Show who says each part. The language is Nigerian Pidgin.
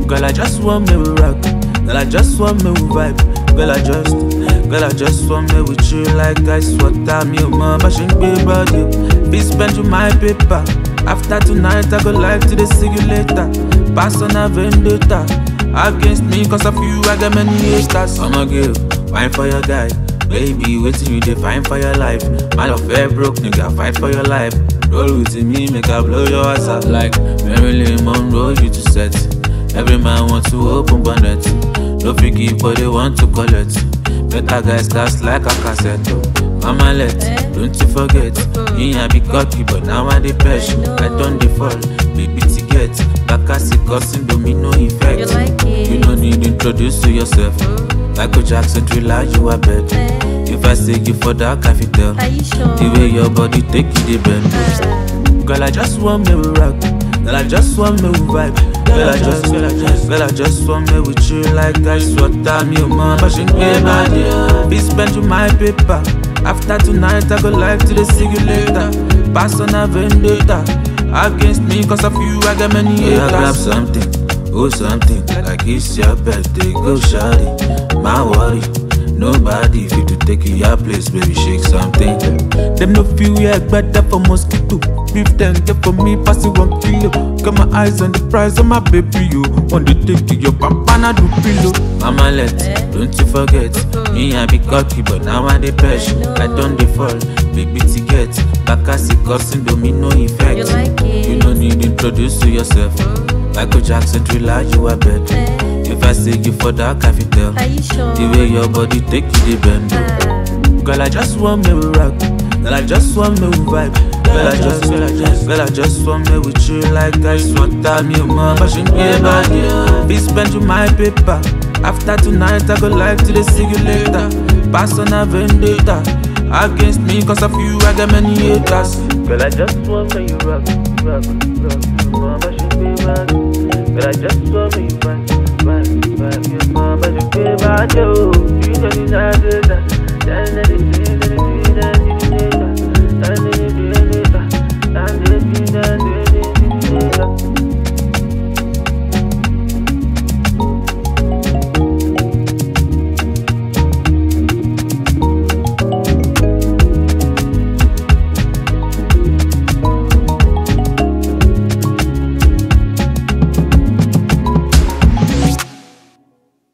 Speaker 1: Girl, I just want me to rock. Girl, I just want me to vibe. Girl, I just want me with you like ice water. Me mama, bashing body. Be spend you my paper. After tonight, I go live to the see you later. Pass on a vendetta against me, cause of you, I got many haters. I'ma give, fine for your guy. Baby, waiting you define for your life. My love fair broke, nigga, fight for your life. Roll with me, make I blow your ass out. Like Marilyn Monroe, you to set. Every man wants to open bonnet. No forgive, but they want to collect. Better guys, that's like a cassette. Mama let, don't you forget. Me I be cocky, but now I dey pesh. I don't default, baby to get. Back as it causing domino effect. You don't need to introduce to yourself. Michael Jackson thriller, you are bet. If I say you for that, I fit tell. The way your body take you, the bend. Girl, I just want me to rock. Girl, I just want me to vibe. Girl, I just want me with you like ice water. Me mama, bashing body. Be spend you my paper. After tonight, I go live to the see you later. Pass on a vendetta against me, cause of you, I got many haters. Yeah, grab something, oh something, like it's your birthday, go shawty. My worry, nobody fit to take you your place, baby, shake something. Them no feel like better for mosquito. Beef them get for me, pass it 1 kilo. Got my eyes on the price of my baby, you want to take you, your papa na do pillow. Mama let, don't you forget. Me I be cocky, but now I dey pesh. I don't default, baby to get. Back as it causing domino effect. You don't need to introduce to yourself. Michael Jackson thriller, you are bet. If I say you for that, I fit tell. The way your body take you, the bend. Girl, I just want me to rock. Girl, I just want me to vibe. Girl, I just want me with you like ice water. Me mama, bashing body. Be spend you my paper. After tonight, I go live to the see you later. Pass on a vendetta against me, cause of you, I got many haters. Girl, I just want me you rock. Mama, bashing body. Girl, I just want me you vibe. Your mama, bashing body. You don't need that.